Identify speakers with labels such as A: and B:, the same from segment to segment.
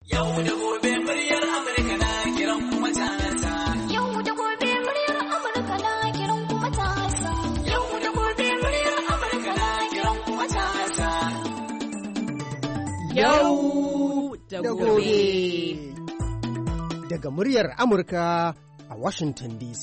A: Yau da gobe muryar Amurka na kiran kuma matasa.
B: Yau da gobe muryar Amurka na kiran kuma matasa.
A: Yau da gobe muryar Amurka na kiran kuma matasa.
C: Yau da gobe.
D: Daga muryar Amurka a Washington DC.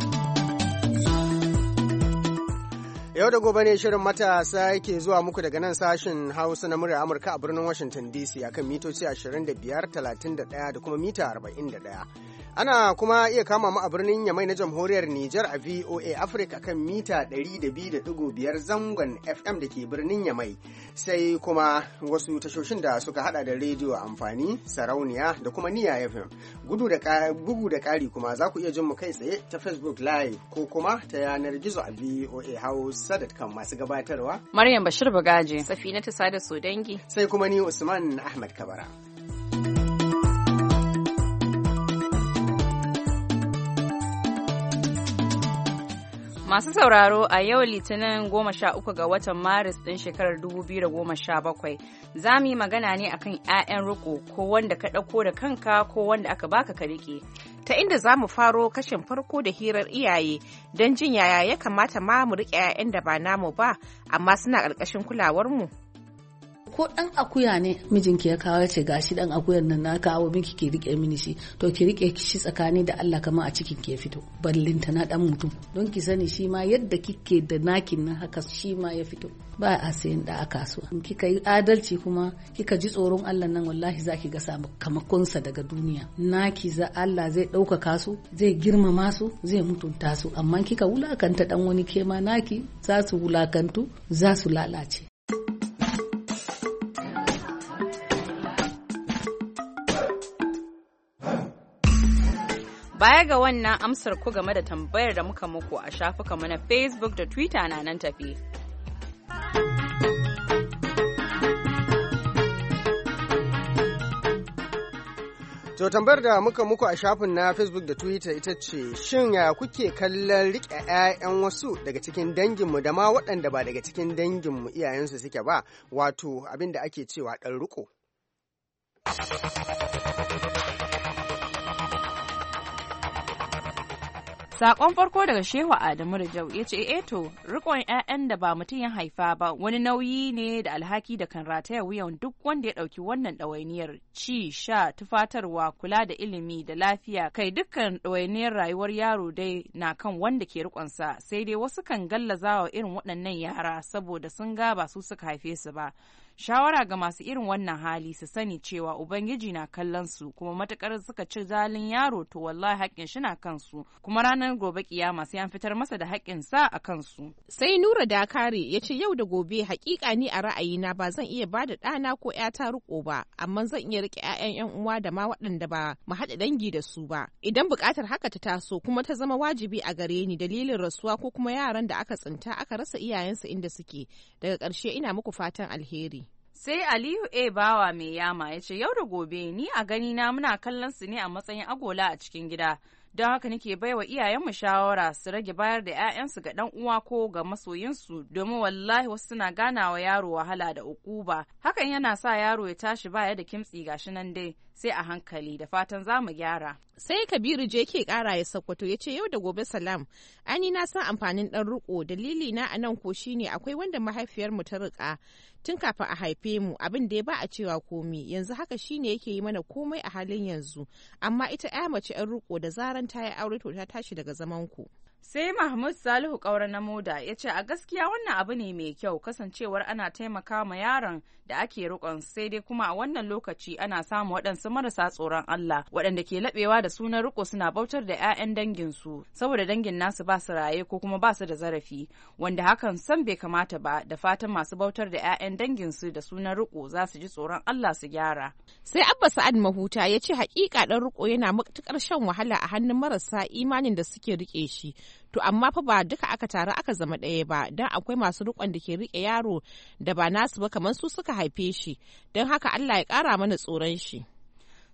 D: Yau da gobe ne shirin matasa yake zuwa muku daga nan sashen Hausa na muryar Amurka a birnin Washington DC akan mitoci 25, 31 da kuma mita 41. Ana kuma iya kama mu a birnin Yamai na Jamhuriyar Nijar a VOA Africa kan mita 102.5 zangon FM da ke birnin Yamai. Sai kuma wasu tashoshin da suka hada da rediyo amfani, sarauniya da kuma niya FM. Bugu da ƙari kuma za ku iya jin mu kai tsaye ta Facebook Live ko kuma ta yanar gizo a VOA Hausa.com masu gabatarwa.
C: Maryam Bashir Bagaji.
E: Safinatu Sada Sodangi.
D: Sai kuma ni Usman Ahmad Kabara.
E: Masu sauraro a yau Litinin 13 ga watan Maris ɗin shekarar 2017 za mu yi magana ne akan 'ya'yan riko ko wanda ka ɗauko da kanka ko wanda aka baka ka riƙe.
C: Ta inda za mu faro kashin farko da hirar iyaye don jin yaya ya kamata ma mu riƙe 'ya'yan da ba namu ba amma suna ƙarƙashin kulawarmu.
F: Ko ɗan akuya ne mijinki ya kawo ce gashi ɗan akuyan nan na kawo miki ki rike mini shi to ki rike shi tsakani da Allah kamar a cikin ke fito ballinta na ɗan mutum don ki sani shi ma yadda kike da nakin nan haka shi ma ya fito ba a sayin da a kasuwa in kika yi adalci kuma kika ji tsoron Allah nan wallahi zaki ga sakamakonsa daga duniya naki za Allah zai ɗaukaka su zai girmama su zai mutunta su amma kika wulakanta ɗan wani kema naki za su wulakantu za su lalace.
E: Baya ga wannan amsar ku game da tambayar da muka muku a shafukanmu na Facebook da Twitter na nan tafi.
D: To tambayar da muka muku a shafin na Facebook da Twitter ita ce, shin ya kuke kallon riƙe 'ya'yan wasu daga cikin danginmu da ma waɗanda ba daga cikin danginmu iyayensu suke ba, wato abin da ake cewa ɗan riƙo.
E: Sakon farko daga Shehu Adamu Rijau ya ce, to, rikon 'ya'yan da ba mutum ya haifa ba wani nauyi ne da alhaki da kan rataya wuyan duk wanda ya ɗauki wannan ɗawainiyar ci, sha, tufatarwa, kula da ilimi da lafiya, kai dukkan ɗawainiyar rayuwar yaro dai na kan wanda ke rikonsa, sai dai wasu kan gallaza wa irin waɗannan yara saboda sun ga ba su suka haife su ba. Shawara ga masu irin wannan hali su sani cewa Ubangiji na kallon su kuma matukar suka ci zalin yaro to wallahi haƙƙin shi na kansu kuma ranar gobe kiyama sai an fitar masa da haƙƙin sa a kansu.
C: Sai Nura Dakare ya ce yau da gobe haƙiƙa ni a ra'ayina ba zan iya bada ɗana ko ƴata riƙo ba amma zan iya riƙe 'ya'yan 'yan uwa da ma waɗanda ba mu haɗa dangi da su ba. Idan buƙatar haka ta taso kuma ta zama wajibi a gare ni dalilin rasuwa ko kuma yaran da aka tsinta aka rasa iyayensu inda suke, daga ƙarshe ina muku fatan alheri.
E: Sai Aliyu A. Bawa mai yama ya ce yau da gobe ni a gani na muna kallon su ne a matsayin agola a cikin gida. Don haka nake baiwa iyayenmu shawara su rage bayar da 'ya'yansu ga ɗan uwa ko ga masoyinsu domin wallahi wasu suna ganawa yaro wahala da ukuba. Hakan yana sa yaro ya tashi baya da kimtsi gashi nan dai sai a hankali da fatan za mu gyara.
C: Sai Kabiru je ke kara ya Sokoto ya ce yau da gobe salam ani na san amfanin ɗan riko dalili na anan ko shine akwai wanda mahaifiyarmu ta rika tun kafin a haife mu abin da ya ba a cewa komi yanzu haka shine yake yi mana komai a halin yanzu amma ita 'ya mace 'yan riko da zaran ta yi aure to ta tashi daga zaman ku.
E: Sai Mahmud Salihu Kaura na Moda ya ce a gaskiya wannan abu ne mai kyau kasancewar ana taimaka ma yaron da ake rikon sai dai kuma a wannan lokaci ana samun waɗansu marasa tsoron Allah waɗanda ke laɓewa da sunan riko suna bautar da 'ya'yan danginsu saboda dangin nasu ba su raye ko kuma ba su da zarafi wanda hakan san bai kamata ba da fatan masu bautar da 'ya'yan danginsu da sunan riko za su ji tsoron Allah su gyara.
C: Sai Abba Sa'ad Mahuta ya ce hakika ɗan riko yana matuƙar shan wahala a hannun marasa imanin da suke rike shi. To amma fa ba duka aka taru aka zama ɗaya ba don akwai masu riƙon da ke riƙe yaro da ba nasu ba kamar su suka haife shi don haka Allah ya ƙara mana tsoron shi.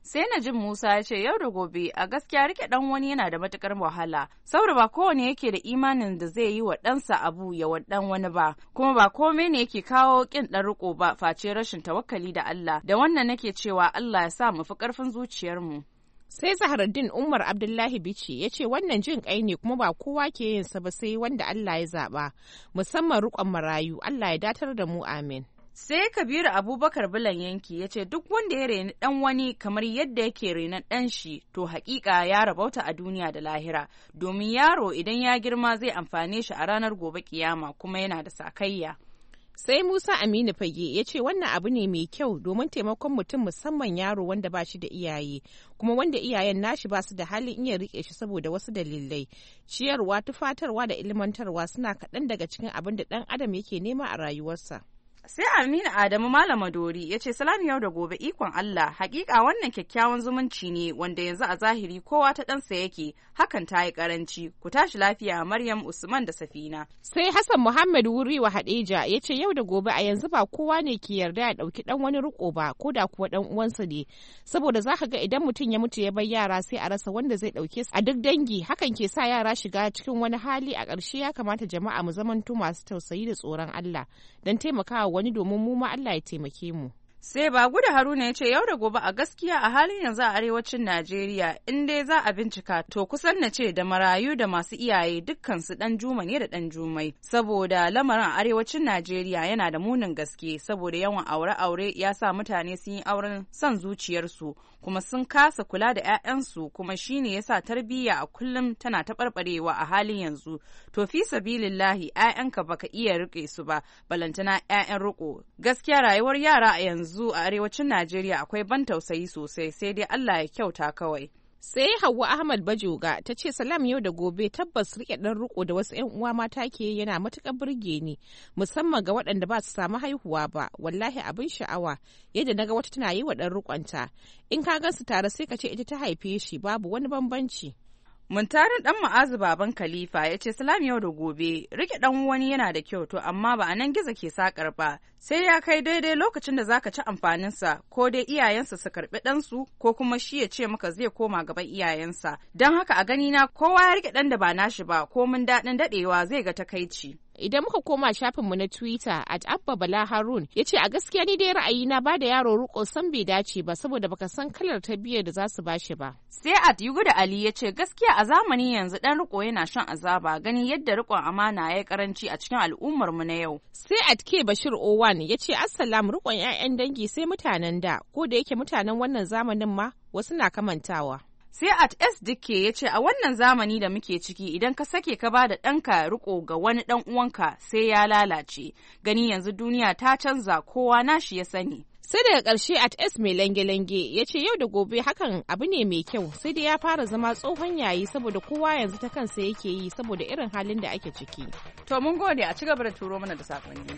E: Sai Najib Musa ya ce yau da gobe a gaskiya rike dan wani yana da matukar wahala, saboda ba kowane yake da imanin da zai yi wa ɗansa abu ya wa dan wani ba, kuma ba komai ne yake kawo kin dan riko ba face rashin tawakkali da Allah. Da wannan nake cewa Allah ya sa mu fi karfin zuciyarmu.
C: Sai Zaharaddin Umar Abdullahi Bichi ya ce wannan jin kai ne kuma ba kowa ke yin sa ba sai wanda Allah ya zaba, musamman rikon marayu. Allah ya datar da mu, amin.
E: Sai Kabiru Abubakar Bulan Yanki ya ce duk wanda ya reni dan wani kamar yadda yake renon dan shi to hakika ya rabauta a duniya da lahira, domin yaro idan ya girma zai amfane shi a ranar gobe kiyama kuma yana da sakayya.
C: Sai Musa Aminu Fage ya ce wannan abu ne mai kyau domin taimakon mutum, musamman yaro wanda ba shi da iyaye kuma wanda iyayen nashi ba su da halin iya rike shi saboda wasu dalilai. Ciyarwa, tufatarwa da ilmantarwa suna kaɗan daga cikin abin da ɗan adam yake nema a rayuwarsa.
E: Sai Aminu Adamu Malama Dori ya ce salam yau da gobe ikon Allah, hakika wannan kyakkyawan zumunci ne wanda yanzu a zahiri kowa ta ɗansa yake, hakan ta yi karanci. Ku tashi lafiya Maryam Usman da Safina.
C: Sai Hassan Muhammad Wuri wa Hadeja ya ce yau da gobe a yanzu ba kowa ne ke yarda ya ɗauki ɗan wani riko ba, ko da kuwa ɗan uwansa ne, saboda za ka ga idan mutum ya mutu ya bar yara sai a rasa wanda zai ɗauke su a duk dangi, hakan ke sa yara shiga cikin wani hali. A ƙarshe ya kamata jama'a mu zamanto masu tausayi da tsoron Allah don taimakawa wani, domin mu ma Allah ya taimake mu.
E: Sai Baguda Haruna ya ce yau da gobe a gaskiya a halin yanzu a arewacin Najeriya in dai za a bincika to kusan na ce da marayu da masu iyaye dukkan su dan juma ne da dan jumai, saboda lamarin a arewacin Najeriya yana da munin gaske, saboda yawan aure-aure ya sa mutane sun yi auren son zuciyarsu kuma sun kasa kula da 'ya'yansu, kuma shine yasa tarbiyya a kullum tana taɓarɓarewa a halin yanzu. To fi sabilillahi 'ya'yanka baka iya rike su ba, balantana 'ya'yan riko. Gaskiya rayuwar yara a yanzu a arewacin Najeriya akwai ban tausayi sosai, sai dai Allah ya kyauta kawai.
C: Sai Hauwa Ahmad Bajoga ta ce salam yau da gobe, tabbas rike dan riko da wasu 'yan uwa mata ke yana matukar burge ni, musamman ga waɗanda ba su samu haihuwa ba. Wallahi abin sha'awa yadda naga wata tana yi wa dan rikonta, in ka gansu tare sai ka ce ita ta haife shi, babu wani bambanci.
E: Muntarin dan Ma'azu baban Khalifa ya ce salam yau da gobe, rike dan wani yana da kyau to amma ba a nan gizo ke sakar ba, sai ya kai daidai lokacin da zaka ci amfaninsa, ko dai iyayensa su karbi ɗansu ko kuma shi ya ce maka zai koma gaban iyayensa. Don haka a gani na kowa ya rike ɗan da ba nashi ba, ko mun daɗin daɗewa zai ga takaici.
C: Idan muka koma shafinmu na Twitter @Abba Bala Harun ya ce a gaskiya ni dai ra'ayina ba da yaro riko san bai dace ba, saboda baka san kalar tarbiyyar da za su bashi ba.
E: Sai Yuguda Ali ya ce gaskiya a zamanin yanzu dan riko yana shan azaba, ganin yadda rikon amana ya yi karanci a cikin al'ummar mu na yau.
C: Sai K Bashir Owan ya ce assalam, rikon 'ya'yan dangi sai mutanen da, ko da yake mutanen wannan zamanin ma wasu na kamantawa.
E: Sai S Dike ya ce a wannan zamani da muke ciki idan ka sake ka ba da ɗanka riko ga wani ɗan uwanka sai ya lalace, gani yanzu duniya ta canza, kowa nashi ya sani.
C: Sai daga ƙarshe S mai lange-lange ya ce yau da gobe hakan abu ne mai kyau, sai dai ya fara zama tsohon yayi saboda kowa yanzu ta kansa yake yi saboda irin halin da ake ciki.
E: To mun gode, a ci gaba da turo mana da saƙonni.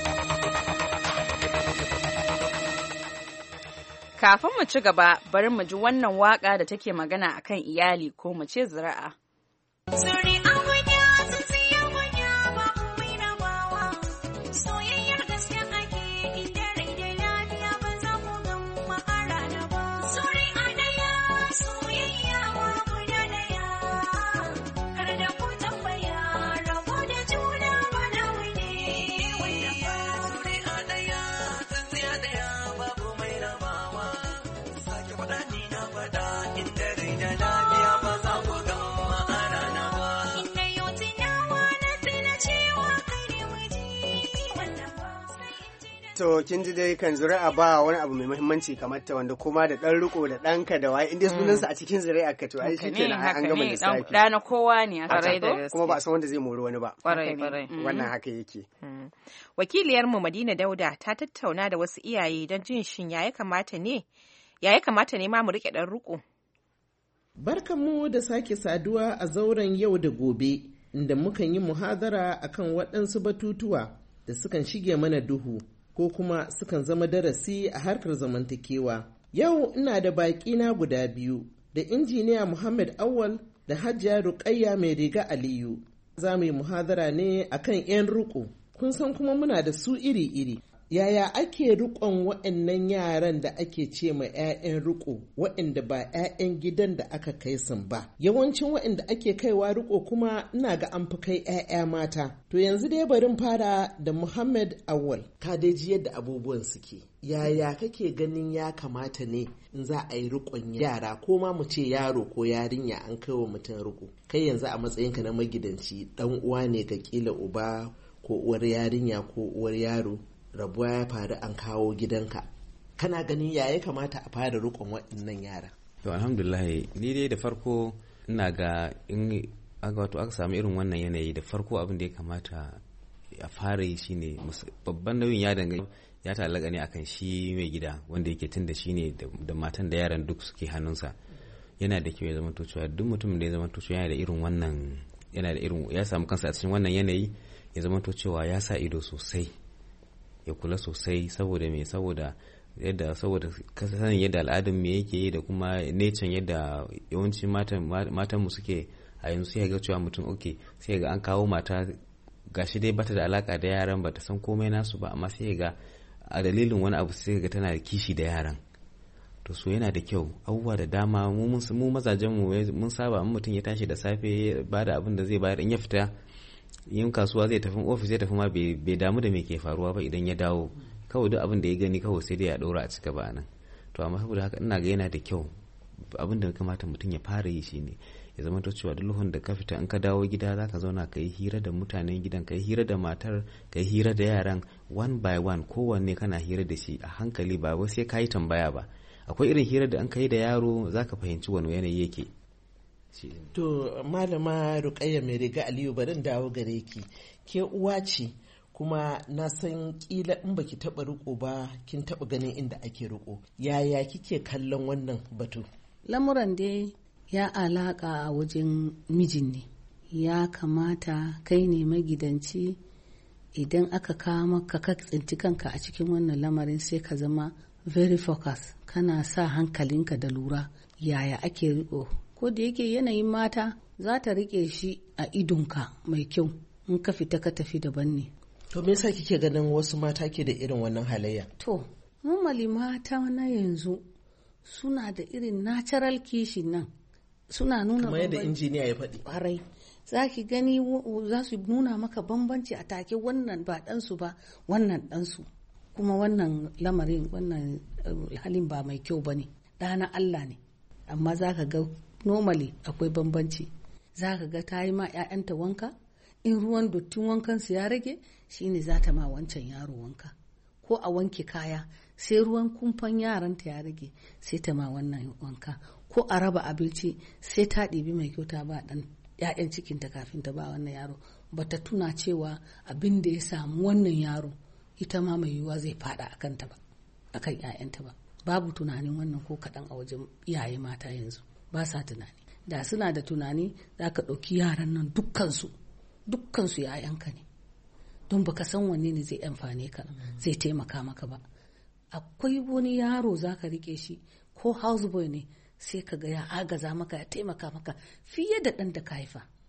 E: Kafin mu ci gaba, bari mu ji wannan waka da take magana akan iyali, ko mu ce zuri'a.
D: To kin ji dai kan zuri'a ba wani abu mai muhimmanci kamar ta, wanda kuma da dan riko da danka da waye inda sunansa a cikin zuri'a ka to ai shikenan an gama lissafi.
E: Dana kowa ne a rai da gaske.
D: Kuma ba a san wanda zai mori wani ba.
E: Kwarai.
D: Wannan haka yake.
C: Wakiliyar mu Madina Dauda ta tattauna da wasu iyaye don jin shin ya kamata ne ma mu rike dan riko.
G: Barkanmu da sake saduwa a zauren yau da gobe, inda mukan yi muhadara akan waɗansu batutuwa da sukan shige mana duhu ko kuma sukan zama darasi a harkar zamantakewa. Yau ina da baƙina guda biyu, da injiniya Muhammad Awal da Hajiya Ruqayya mai riga Aliyu. Za mu yi muhadara ne akan 'yan riƙo. Kun san kuma muna da su iri-iri. yaya ake riƙon waɗannan yaran da ake ce ma 'ya'yan riƙo waɗanda ba 'ya'yan gidan da aka kai sun ba? Yawancin waɗanda ake kaiwa riƙo kuma ina ga an fi kai 'ya'ya mata. To yanzu dai barin fara da Muhammad Awal. Ka dai ji yadda abubuwan suke. Yaya kake ganin ya kamata ne in za a yi riƙon yara ko ma mu ce yaro ko yarinya an kai wa mutum riƙo? Kai yanzu a matsayinka na magidanci ɗan uwa ne ga ƙila uba ko uwar yarinya ko uwar yaro. Rabuwa ya faru an kawo gidanka, kana ganin ya kamata a fara rukun waɗannan yara?
H: To alhamdulillah ni dai da farko ina ga in aka samu irin wannan yanayi da farko abin da ya kamata a fara yi shine babban nauyin ya ta'allaka ne akan shi mai gida wanda yake tunda shi ne da matan da yaran duk suke hannunsa. Yana da kyau ya zama cewa duk mutumin da ya zama cewa ya samu kansa a cikin wannan yanayi ya zama cewa ya sa ido sosai, ya kula sosai saboda sanin yadda al'adun me yake yi da kuma necen yadda yawanci matan mu suke a yanzu. Sai ga cewa mutum sai ga an kawo mata gashi dai bata da alaka da yaran, bata san komai nasu ba, amma sai ga a dalilin wani abu sai ga tana da kishi da yaran. To so yana da kyau abubuwa da dama mu mazajen mu mun saba in mutum ya tashi da safe ba da abin da zai bayar, in ya fita yin kasuwa zai tafi ofis, zai tafi ma bai damu da me ke faruwa ba. Idan ya dawo kawai duk abin da ya gani kawai sai dai ya ɗora a cika ba nan. To amma saboda haka ina ga yana da kyau abin da ya kamata mutum ya fara yi shine ya zama to cewa duk lokacin da ka fita in ka dawo gida zaka zauna ka yi hira da mutanen gidan, ka yi hira da matar, ka yi hira da yaran one by one, kowanne kana hira da shi a hankali, ba wai sai ka yi tambaya ba. Akwai irin hira da an kai da yaro zaka fahimci wani yanayi yake.
G: To malama Rukayya mai riga Aliyu barin dawo gare ki, ke uwa ce kuma na san kila in baki taba riko ba kin taba ganin inda ake riko. Yaya kike kallon wannan batu?
F: Lamuran dai ya alaka a wajen mijin ne. Ya kamata kai ne magidanci, idan aka kawo maka ka tsinci kanka a cikin wannan lamarin sai ka zama very focus, kana sa hankalinka da lura yaya ake riko. Ko da yake yanayin mata za ta rike shi a idonka mai kyau, in ka fita ka tafi daban ne.
G: To me yasa kike ganin wasu mata ke da irin wannan halayya?
F: To normally mata na yanzu suna da irin natural kishin nan, suna nuna
G: kamar yadda injiniya ya faɗi.
F: Ƙwarai za ki gani za su nuna maka bambanci a take, wannan ba ɗansu ba, wannan ɗansu. Kuma wannan lamarin, wannan halin ba mai kyau ba ne, ɗana Allah ne. Amma za ka ga normally akwai bambanci. Za ka ga ta yi ma 'ya'yanta wanka, in ruwan dottin wankansu ya rage shine za ta ma wancan yaro wanka. Ko a wanke kaya sai ruwan kumfan yaranta ya rage sai ta ma wannan wanka. Ko a raba abinci sai ta ɗibi mai kyau ta ba ɗan 'ya'yan cikinta kafin ta ba wannan yaro. Bata tuna cewa abin da ya samu wannan yaro ita ma mai yiwuwa zai fada a kanta ba, a kan 'ya'yanta ba. Babu tunanin wannan ko kaɗan a wajen iyaye mata yanzu, ba sa tunani. Da suna da tunani za ka ɗauki yaran nan dukkansu 'ya'yanka ne, don baka san wanne ne zai amfane ka, zai taimaka maka ba. Akwai wani yaro za ka rike shi ko houseboy ne, sai ka ga ya agaza maka, ya taimaka maka fiye da ɗan da ka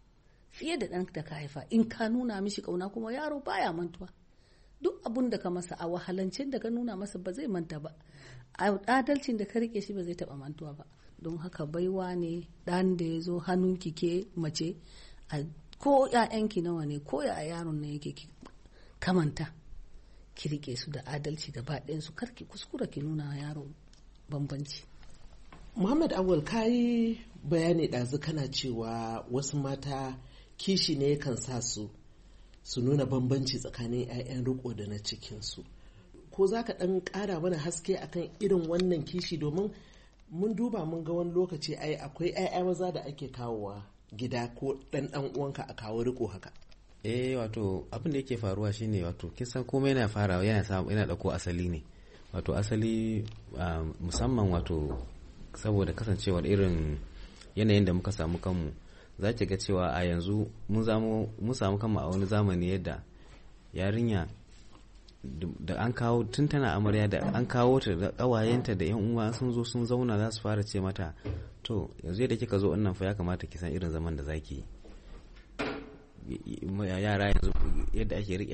F: haifa, in ka nuna mishi ƙauna. Kuma yaro baya mantuwa, duk abun da ka masa a wahalancin da ka nuna masa ba zai manta ba, a adalcin da ka rike shi ba zai taɓa mantuwa ba. Don haka baiwa ne ɗan da ya zo hannunki ke mace, ko 'ya'yanki nawa ne, ko ya yaron na yake kamanta ki rike su da adalci gaba ɗayansu, kar ki kuskura ki nuna yaro bambanci.
G: Muhammad Awal, kayi bayani ɗazu kana cewa wasu mata kishi ne kan sa su nuna bambanci tsakanin 'ya'yan riko da na cikinsu. Ko za ka ɗan ƙara mana haske akan irin wannan kishi, domin mun duba mun ga wani lokaci akwai 'ya'ya maza da ake kawowa gida ko ɗan uwanka a kawo riko haka.
H: Wato abin da yake faruwa shine, wato kisan komai yana farawa yana dauko asali ne. Wato asali musamman wato saboda kasancewar irin yanayin da muka samu kanmu, za ki ga cewa a yanzu mun samu kanmu a wani zamani yadda yarinya da an kawo tun tana amarya, da an kawo ta da ƙawayenta da 'yan uwa sun zo sun zauna, za su fara ce mata, to yanzu yadda kika zo wannan fa ya kamata ki san irin zaman da zaki yara yanzu yadda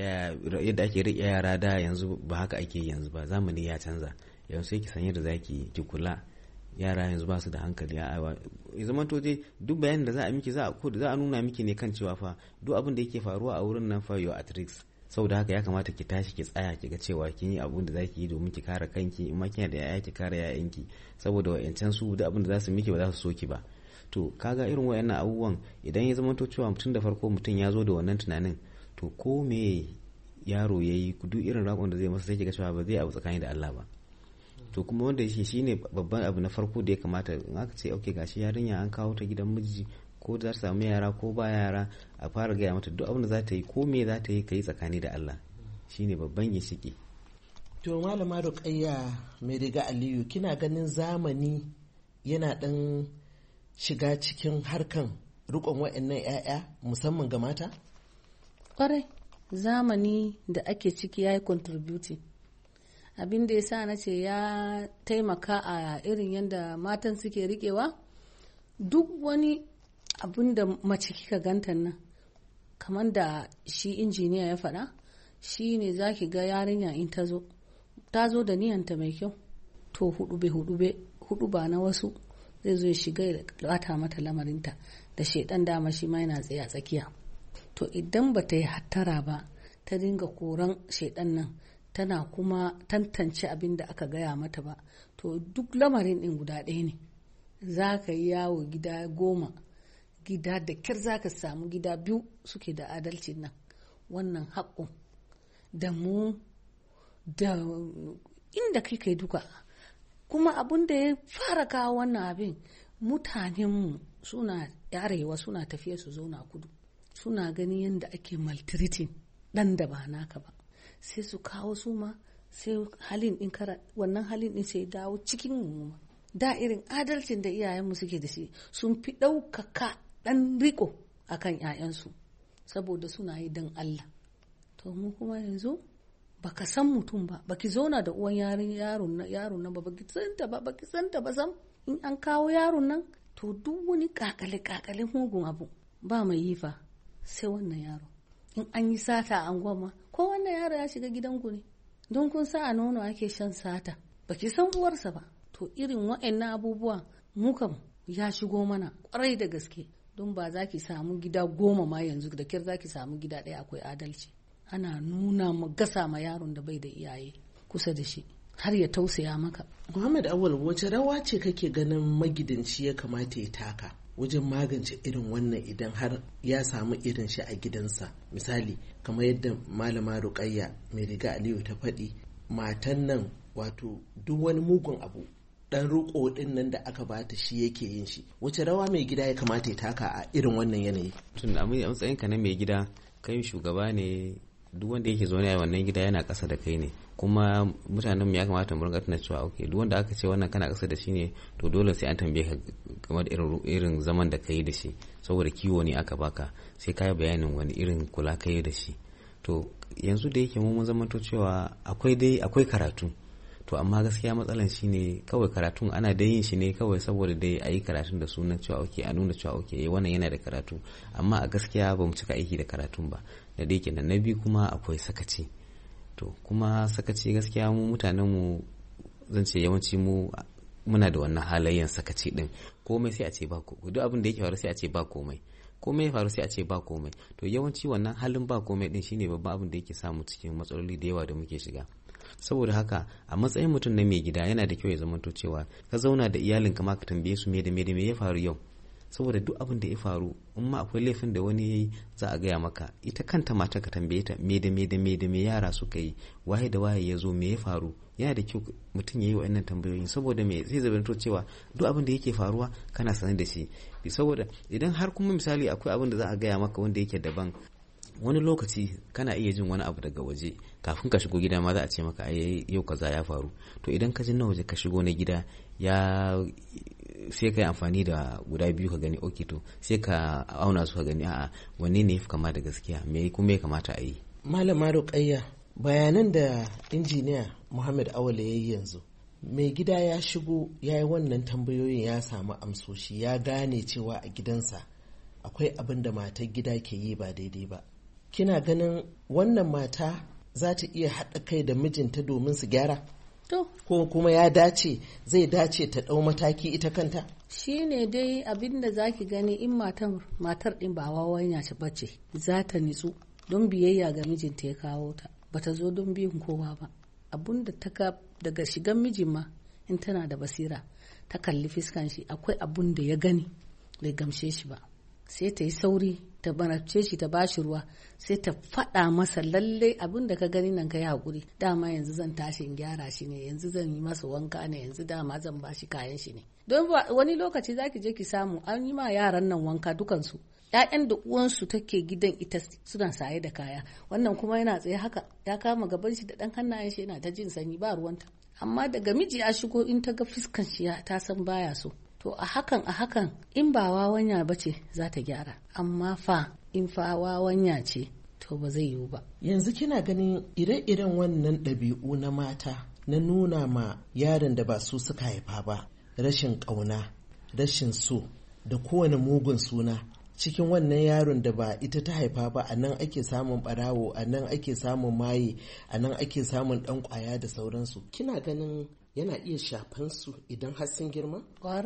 H: ake riƙe yara da yanzu ba haka ake yanzu ba, zamani ya canza. Yanzu sai ki san yadda zaki ki kula yara yanzu ba su da hankali ya zama to dai duk bayanin da za a miki za a nuna miki ne kan cewa fa duk abin da yake faruwa a wurin nan fa you at risk. Saboda haka ya kamata ki tashi ki tsaya ki ga cewa kin yi abin da zaki yi domin ki kare kanki, in ma kina da yaya ki kare yayanki, saboda wayancan su da abin da za su miki ba za su so ki ba. To kaga irin wayannan abubuwan idan ya zama to cewa mutum da farko mutum ya zo da wannan tunanin, to ko me yaro yayi duk irin rakon da zai masa sai ki ga cewa ba zai abu tsakani da Allah ba. To kuma wanda shi ne babban abu na farko da ya kamata in aka ce okay gashi yarinya an kawo ta gidan miji ko za ta samu yara ko ba yara, a fara gaya mata duk abin da za ta yi ko me za ta yi kai tsakani da Allah, shine babban ginshiki.
G: To malama Ruqayya mai riga Aliyu, kina ganin zamani yana dan shiga cikin harkan rikon waɗannan 'ya'ya musamman ga mata?
F: Kwarai, zamani da ake ciki ya yi contributing. Abin da ya sa na ce ya taimaka a irin yadda matan suke riƙewa, duk wani abin da mace kika ganta nan, kamar da shi injiniya ya faɗa, shi ne za ki ga yarinya in ta zo da niyanta mai kyau, to hudu ba na wasu zai zo ya shiga ya bata mata lamarinta, da shaidan dama shi ma yana tsaye a tsakiya. To idan ba ta yi hattara ba, ta dinga koran shaidan nan, tana kuma tantance abin da aka gaya mata ba, to duk lamarin din guda ɗaya ne. Za ka yi yawo gida 10, gida da kyar za ka samu gida 2 suke da adalcin nan. Wannan haƙƙo da mu da inda kai duka. Kuma abin da ya fara kawo wannan abin, mutanenmu suna yarewa, suna tafiya su zauna kudu, suna ganin yadda ake maltreating ɗan da ba naka ba, sai su kawo su ma sai halin din wannan halin din sai dawo cikin mu. Da irin adalcin da iyayenmu suke da shi sun fi ɗaukaka ɗan riko akan 'ya'yansu, saboda suna yi don Allah. To mu kuma yanzu baka san mutum ba, baki zauna da uwan yaron nan ba, baki santa ba sam. In an kawo yaron nan, to duk wani kakale mugun abu ba mai yi fa sai wannan yaro. In an yi sata a anguwa, ko wannan yaro ya shiga gidanku ne, don kun sa a nono ake shan sata, baki san uwarsa ba. To irin wa'annan abubuwa mu kam ya shigo mana kwarai da gaske, don ba za ki samu gida 10 ma yanzu, da kyar za ki samu gida 1 akwai adalci. Ana nuna gasa ma yaron da bai da iyaye kusa da shi har ya tausaya maka.
G: Muhammad Awal, wace rawa ce kake ganin magidanci ya kamata ya taka wajen magance irin wannan idan har ya samu irin shi a gidansa? Misali kamar yadda malama Ruqayya mai riga Aliyu ta faɗi, matan nan wato duk wani mugun abu dan riko din nan da aka bata shi yake yin shi. Wace rawa mai gida ya kamata ya taka a irin wannan yanayi?
H: Tun a matsayin ka na mai gida, kai shugaba ne, duk wanda yake zaune a wannan gida yana ƙasa da kai ne, kuma mutanen ya kamata mu rinka tuna cewa okay, duk wanda aka ce wannan kana ƙasa da shi ne, to dole sai an tambaye ka game da irin zaman da kai da shi, saboda kiwo ne aka baka, sai kai bayanin wani irin kula kai da shi. To yanzu da yake mun zamanto cewa akwai karatu, to amma gaskiya matsalan shine kawai karatun ana da yin shi ne kawai saboda dai a yi karatun da sunan cewa okay, a nuna cewa okay wannan yana da karatu, amma a gaskiya ba mu cika aiki da karatun ba. Da dai kenan na biyu kuma akwai sakaci. To kuma sakaci gaskiya mu mutanen mu, zan ce yawanci mu muna da wannan halayen sakaci din. Komai sai a ce ba komai, duk abin da yake faru sai a ce ba komai, komai ya faru sai a ce ba komai. To yawanci wannan halin ba komai din shine babban abin da yake samu cikin matsaloli da yawa da muke shiga. Saboda haka a matsayin mutum na mai gida yana da kyau ya zamanto cewa ka zauna da iyalinka ma ka tambaye su me da me ya faru yau, saboda duk abin da ya faru in ma akwai laifin da wani yayi za a gaya maka. Ita kanta mata ka tambaye ta me da me yara suka yi, waye da waye ya zo, me ya faru. Yana da kyau mutum ya yi wa'annan tambayoyin, saboda me zai zabanto cewa duk abin da yake faruwa kana sanar da shi. Saboda idan har kuma misali akwai abin da za a gaya maka wanda yake daban, wani lokaci kana iya jin wani abu daga waje kafin ka shigo gida ma za a ce maka ai yau kaza ya faru. To idan ka ji na waje ka shigo na gida, sai ka yi amfani da guda biyu ka gani okay, to sai ka auna su ka gani a'a wanne ne yafi kama da gaskiya, me kuma ya kamata a yi.
G: Malama Ruqayya, bayanan da injiniya Muhammad Awal ya yi yanzu, mai gida ya shigo ya yi wannan tambayoyin, ya samu amsoshi, ya gane cewa a gidansa akwai abin da matar gida ke yi ba daidai ba. Kina ganin wannan mata za ta iya haɗa kai da mijinta domin su gyara?
F: To.
G: Ko kuma zai dace ta ɗau mataki ita kanta?
F: Shi ne dai abin da za ki gani in matar ɗin ba wawanya ce bace, za ta nitsu don biyayya ga mijinta ya kawo ta, ba ta zo don biyan kowa ba. Abun da ta ga daga shigan mijin ma, in tana da basira ta kalli fiskan shi, akwai abun da ya gani bai gamshe shi ba, sai ta yi sauri ta barabce shi, ta bashi ruwa, sai ta faɗa masa lallai abin da ka gani nan ka yi haƙuri, dama yanzu zan tashi in gyara shi ne, yanzu zan yi masa wanka ne, yanzu dama zan bashi kayan shi ne. Don wani lokaci za ki je ki samu an yi ma yaran nan wanka dukansu, ‘ya'yan da uwansu take gidan ita suna saye da kaya, wannan kuma yana tsaye haka ya kama gaban shi da ɗan hannayen shi yana ta jin sanyi ba ruwanta, amma daga miji ya shigo in ta ga fuskan shi ta san baya so. To a hakan in ba wawanya ba ce za ta gyara, amma fa in fa wawanya ce to ba zai yiwu ba.
G: Yanzu kina ganin ire-iren wannan ɗabi'u na mata na nuna ma yaron da ba su suka haifa ba rashin ƙauna, rashin so da kowane mugun suna, cikin wannan yaron da ba ita ta haifa ba, a nan ake samun ɓarawo, a nan ake samun maye, a nan ake samun ɗan ƙwaya da sauransu. Kina ganin yana iya shafan su idan har sun girma?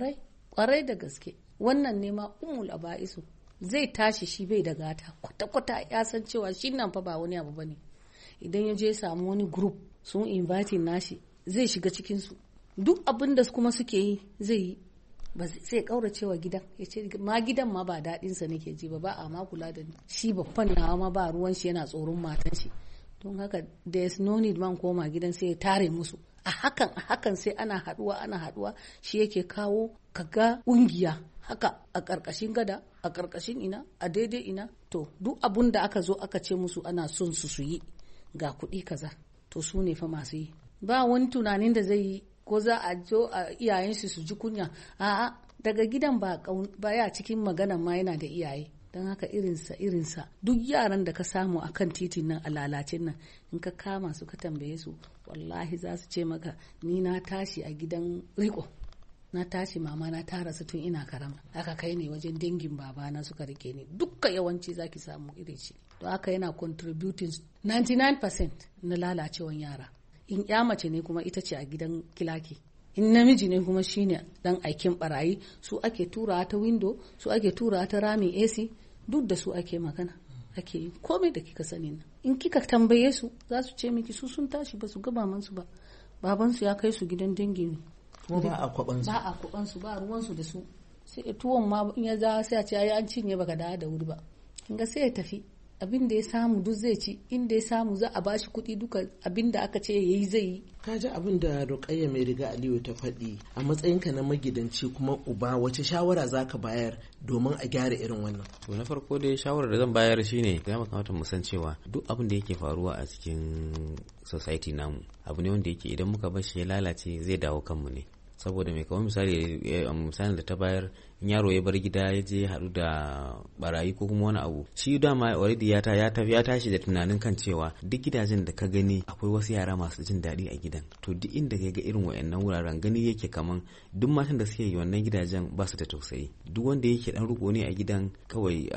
F: Kwarai da gaske, wannan ne ma umul aba'isu. Zai tashi shi bai da gata, kwata-kwata ya san cewa shi nan fa ba wani abu bane. Idan ya je samu wani group sun inviting nashi, zai shiga cikin su, duk abin da kuma suke yi zai yi, ba sai kauracewa gidan, ya ce ma gidan ma ba daɗin sa nake ji ba a ma kula da ni, shi babban nawa ma ba ruwan shi, yana tsoron matan shi, don haka there is no need man koma gidan, sai ya tare musu. A hakan sai ana haduwa shi yake kawo kaga ƙungiya haka a ƙarƙashin gada, a ƙarƙashin ina, a daidai ina, to duk abun da aka zo aka ce musu ana son su yi ga kuɗi kaza, to su ne fa masu yi. Ba wani tunanin da zai yi ko za a zo a iyayensu su ji kunya, a'a daga gidan ba ya cikin magana ma yana da iyaye. Don haka irinsa duk yaran da ka samu a kan titin nan a lalacin nan, in ka kama su ka tambaye su, wallahi za su ce maka ni na tashi a gidan riko, na tashi mama na tara su tun ina karama, aka kai ne wajen dangin babana suka rike ni, dukka yawanci zaki samu irin shi. To haka yana contributing 99% na lalacewan yara. In ya mace ne kuma ita ce a gidan kilaki, in namiji ne kuma shine dan aikin barayi, su ake tura ta window, su ake tura ta ramin AC, duk da su ake magana, ake yi komai da kika sani nan. In kika tambaye su za su ce miki su sun tashi ba su ga mamansu ba, babansu ya kai su gidan dangi ne,
G: kuma ba a kwabansu
F: ba ruwansu da su, sai tuwon ma in ya za sai a ce ai an cinye baka da wuri ba, kinga sai ya tafi, abin da ya samu duk zai ci, inda ya samu za a bashi kuɗi duka, abin da aka ce yayi zai yi.
G: Ka ji abin da Rukayya mai riga Aliyu ta faɗi, a matsayinka na magidanci kuma uba, wace shawara za ka bayar domin a gyara irin wannan?
H: To na farko dai shawarar da zan bayar shine ya kamata mu san cewa duk abin da yake faruwa a cikin society namu abu ne wanda yake idan muka bar shi ya lalace zai dawo kanmu ne. Saboda mai kamar misalin da ta bayar, in yaro ya bar gida ya je haɗu da barayi ko kuma wani abu, shi dama already ya tashi da tunanin kan cewa duk gidajen da ka gani akwai wasu yara masu jin daɗi a gidan, to duk inda ka ga irin wayannan wuraren gani yake kaman duk matan da suke wannan gidajen ba su da tausayi, duk wanda yake dan riko ne a gidan kawai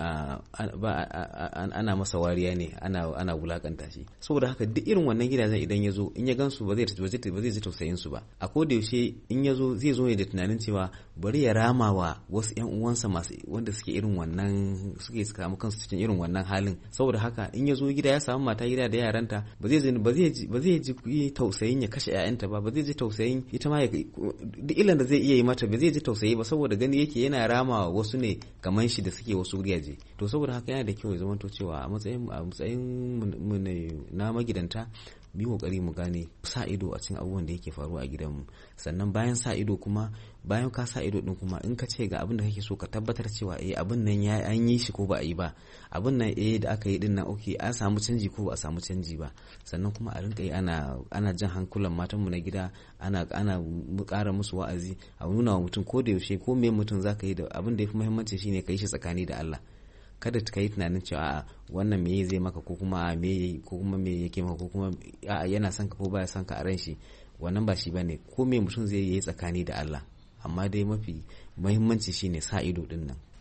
H: ana masa wariya ne, ana wulakanta shi. Saboda haka duk irin wannan gidajen idan ya zo in ya gansu ba zai ji tausayin su ba, a koda yaushe in ya zo zai zo ne da tunanin cewa bari ya rama wa wasu ƴan uwansa masu wanda suke irin wannan, suke samu kansu cikin irin wannan halin. Saboda haka in ya zo gida ya samu mata gida da yaranta, ba zai ji tausayin ya kashe ƴaƴanta ba zai ji tausayin ita ma duk illan da zai iya yi mata ba zai ji tausayi ba, saboda gani yake yana rama wasu ne kaman shi da suke wasu gidaje. To saboda haka yana da kyau ya zama to cewa a matsayin mu na magidanta mu yi kokari mu gane sa ido a cikin abubuwan da yake faruwa a gidanmu. Sannan bayan sa ido kuma, bayan ka sa ido din kuma, in ka ce ga abin da kake so ka tabbatar cewa abin nan an yi shi ko ba a yi ba, abin nan da aka yi din nan okay an samu canji ko ba a samu canji ba. Sannan kuma a rinka yi ana jan hankulan matanmu na gida, ana ƙara musu wa'azi, a nuna wa mutum ko da yaushe ko me mutum zaka yi, da abin da yafi muhimmanci shine ka yi shi tsakani da Allah. Kada ka yi tunanin cewa wannan me zai maka ko kuma me yake maka ko kuma yana son ka ko baya son ka a ran shi, wannan ba shi bane. Ko me mutum zai yi tsakani da Allah, amma dai mafi muhimmanci shine sa ido din nan.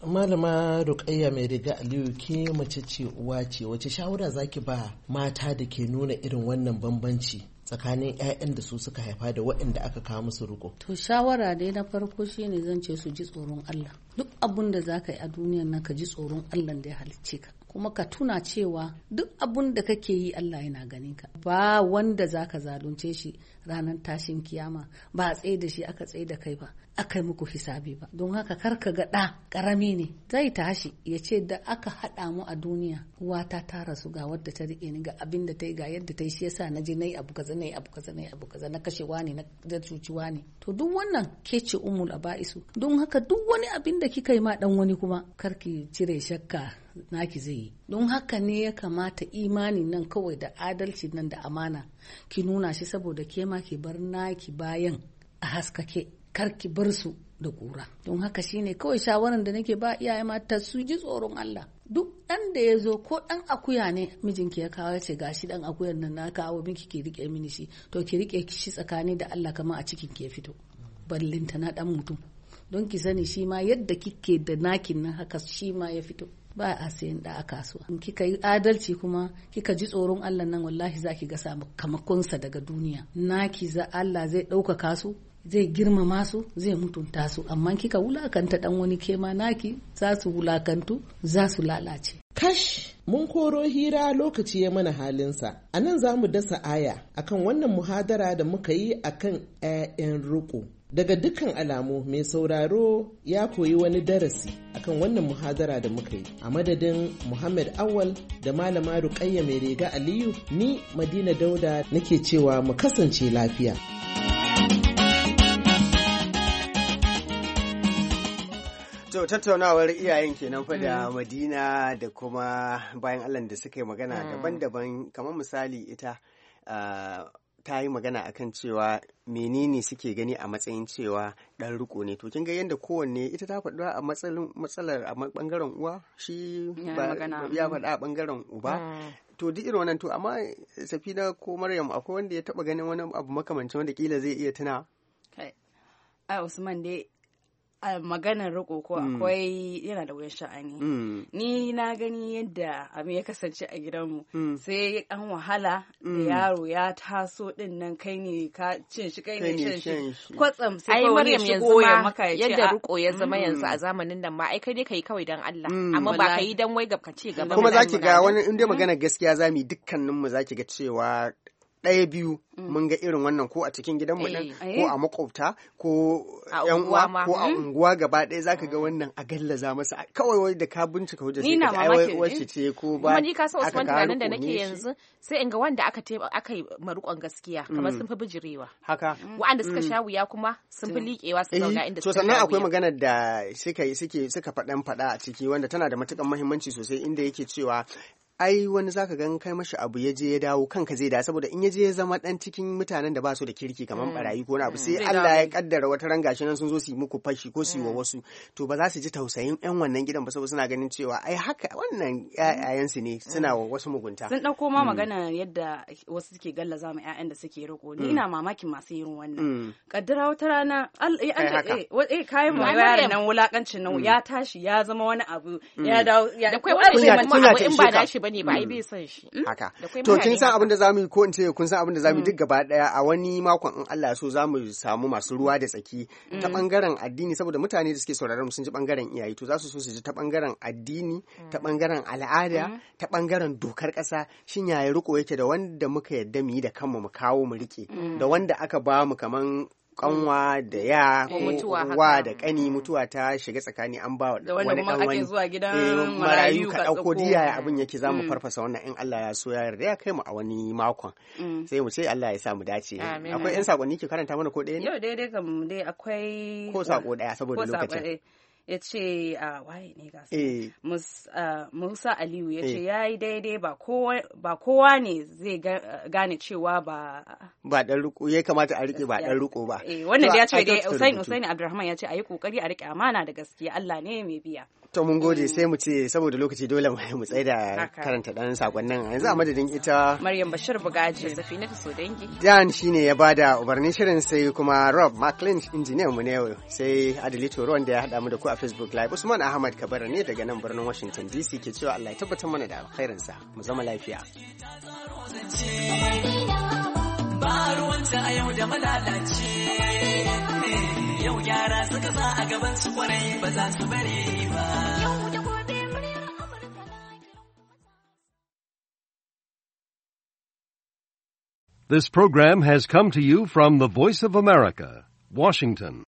G: Malama Rukayya mai riga Aliyu, ke mace ce uwa ce, wace shawara zaki ba mata da ke nuna irin wannan bambanci tsakanin 'ya'yan da su suka haifa da waɗanda aka kawo musu riko?
F: To shawara dai na farko shine zan ce su ji tsoron Allah. Duk abun da za ka yi a duniyan nan ka ji tsoron Allah da ya halicce ka. Kuma ka tuna cewa duk abun da kake yi Allah yana ganin ka. Ba wanda za ka zalunce shi ranar tashin kiyama, ba a tsaye da shi aka tsaye da kai ba, aka yi muku hisabi ba. Don haka kar ka ga ɗa ƙarami ne zai tashi ya ce da aka haɗa mu a duniya uwata ta rasu ga wadda ta riƙe ni, ga abin da ta yi, ga yadda ta yi, shi yasa na je na yi abu kaza, na yi abu kaza, na yi abu kaza, na kashe wani, na cuci wani. To duk wannan ke ce umul aba'isu. Don haka duk wani abin da kika yi ma ɗan wani kuma kar ki cire shakka naki zai yi. Don haka ne ya kamata imani nan kawai da adalci nan da amana ki nuna shi, saboda ke ma ki bar naki bayan a haskake, kar ki bar su da kura. Don haka shine kawai shawaran da nake ba iyaye mata, su ji tsoron Allah. Duk ɗan da ya zo ko ɗan akuya ne mijinki ya kawo, ce gashi ɗan akuyan nan na kawo miki, ki rike mini shi, to ki rike shi tsakani da Allah kamar a cikin ki ya fito, ballinta na ɗan mutum. Don ki sani shi ma yadda kike da nakin nan haka shi ma ya fito. Ba a sayan da a kasuwa. In kika yi adalci kuma kika ji tsoron Allah nan, wallahi za ki ga sakamakonsa daga duniya. Naki za Allah zai ɗaukaka su, zai girmama su, zai mutunta su. Amma kika wulakanta dan wani, kema naki za su wulakantu, za su lalace.
G: Kash, mun koro hira, lokaci ya mana halinsa. A nan za mu dasa aya akan wannan muhadara da muka yi akan 'ya'yan riƙo. Daga dukkan alamu mai sauraro ya koyi wani darasi akan wannan muhadara da muka yi. A madadin Muhammad Awal da Malama Rukayya mai riga Aliyu, ni Madina Dauda nake cewa mu kasance lafiya.
D: To tattaunawar iyayen kenan fa da Madina da kuma bayan Allah da suka yi magana daban-daban, kamar misali ita ta yi magana akan cewa menene suke gani a matsayin cewa dan riko ne. To kin ga yadda kowanne ita ta faɗa a matsalar a bangaren uwa, shi ya faɗa a bangaren uba. To duk irin wannan, to amma Safina ko Maryam, akwai wanda ya taba ganin wani abu makamancin wanda kila zai iya tuna?
E: Usman dai a maganar riko ko akwai yana da wuyan sha'ani. Ni na gani yadda abin ya kasance a gidanmu, sai an wahala da yaro ya taso din nan, kai ne ka cin shi, kai ne shan shi, kwatsam sai wani shigo ya maka ya ce
C: yadda riko ya zama yanzu a zamanin nan ma, ai kai dai kai kawai dan Allah, amma ba kai dan wai gaba ce gaba.
D: Kuma zaki ga wani, inda magana gaskiya zamu yi dukkaninmu, zaki ga cewa ɗaya biyu mun ga irin wannan ko a cikin gidanmu ɗin, ko a makwabta, ko yan uwa, ko a unguwa gaba ɗaya zaka ga wannan a gallaza masa kawai, wai da ka bincika hujjar sai ka ai wacce ce ko ba.
C: Kuma ni ka san Usman, tunanin da nake yanzu sai in ga wanda aka yi marukon gaskiya kamar sun fi bijirewa.
D: Haka.
C: Wa'anda suka sha wuya kuma sun fi liƙewa su zauna inda suka sha wuya. To
D: sannan akwai maganar da suka faɗa a ciki wanda tana da matuƙar muhimmanci sosai, inda yake cewa ai wani zaka gan kai mashi abu ya je ya dawo kanka zai da, saboda in ya je ya zama dan cikin mutanen da ba su da kirki kamar barayi ko na abu, sai Allah ya kaddara wata ran gashi nan sun zo su yi muku fashi ko su yi wa wasu, to ba za su ji tausayin yan wannan gidan ba, saboda suna ganin cewa ai haka wannan ƴaƴayen su ne suna wa wasu mugunta.
E: Sun dauko ma magana yadda wasu suke gallaza ma ƴaƴan da suke riko. Ni ina mamakin masu yin wannan. Kaddara wata rana kayan mu yaran nan wulakancin nan ya tashi ya zama wani abu, ya dawo da kai wani abu in ba dashi bane ba, ai bai san shi.
D: Haka. To kin san abin da zamu yi, ko in ce kun san abin da zamu yi duk gaba daya a wani makon in Allah ya so zamu samu masu ruwa da tsaki ta bangaren addini, saboda mutane da suke sauraron sun ji bangaren iyaye, to za su so su ji ta bangaren addini, ta bangaren al'ada, ta bangaren dokar kasa, shin yaya riko yake da wanda muka yadda mu yi da kanmu mu kawo mu rike, da wanda aka ba mu kaman kanwa da ya wa da kani, mutuwa ta shiga tsakani an ba wani dan wani
E: zuwa gidan marayu
D: ka dauko diya abin yake zamu farfasa wannan in Allah ya so ya yarda ya kai mu a wani makon, sai mu ce Allah ya sa mu dace. Akwai yan sakonni ke karanta mana ko ɗaya ne?
E: Yau daidai kam dai akwai
D: ko sako ɗaya saboda lokacin.
E: Ya ce waye ne gasa Musa Aliyu ya ce ya yi daidai, ba kowa ne zai gane cewa ba
D: dan riko ya kamata a rike, ba dan riko ba.
E: Wannan da ya ce dai Usaini Abdulrahman ya ce a yi kokari a rike amana da gaskiya, Allah ne mai biya.
D: To mun gode, sai mu ce saboda lokaci dole mu tsaya da karanta dan sakonnin. Yanzu a madadin ita
E: Maryam Bashir Bugaji,
C: Safinatu Sodangi,
D: Dan shine ya bada umarnin shirin, sai kuma Rob McLean injiniyan mu ne, sai Adili Toro wanda ya hada mu da ku a Facebook Live. Usman Ahmad Kabara ne daga nan birnin Washington DC ke cewa Allah ya tabbatar mana da alkhairinsa. Mu zama lafiya.
A: Ba ruwanta a yau da malalace. Yau gyara suka sa a gaban su kwarai ba za su bare ba.
I: This program has come to you from the Voice of America, Washington.